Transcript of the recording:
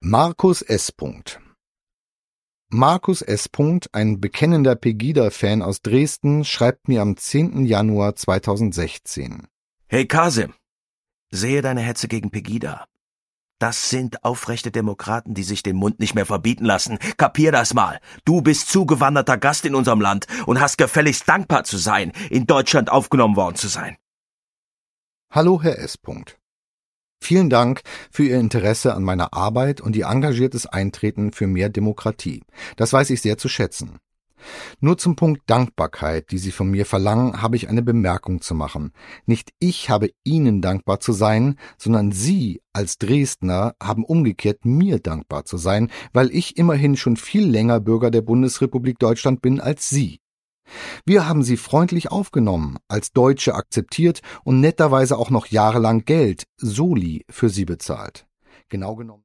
Markus S. Markus S., ein bekennender Pegida-Fan aus Dresden, schreibt mir am 10. Januar 2016. Hey Kasim, sehe deine Hetze gegen Pegida. Das sind aufrechte Demokraten, die sich den Mund nicht mehr verbieten lassen. Kapier das mal. Du bist zugewanderter Gast in unserem Land und hast gefälligst dankbar zu sein, in Deutschland aufgenommen worden zu sein. Hallo, Herr S. Vielen Dank für Ihr Interesse an meiner Arbeit und Ihr engagiertes Eintreten für mehr Demokratie. Das weiß ich sehr zu schätzen. Nur zum Punkt Dankbarkeit, die Sie von mir verlangen, habe ich eine Bemerkung zu machen. Nicht ich habe Ihnen dankbar zu sein, sondern Sie als Dresdner haben umgekehrt mir dankbar zu sein, weil ich immerhin schon viel länger Bürger der Bundesrepublik Deutschland bin als Sie. Wir haben Sie freundlich aufgenommen, als Deutsche akzeptiert und netterweise auch noch jahrelang Geld, Soli, für Sie bezahlt. Genau genommen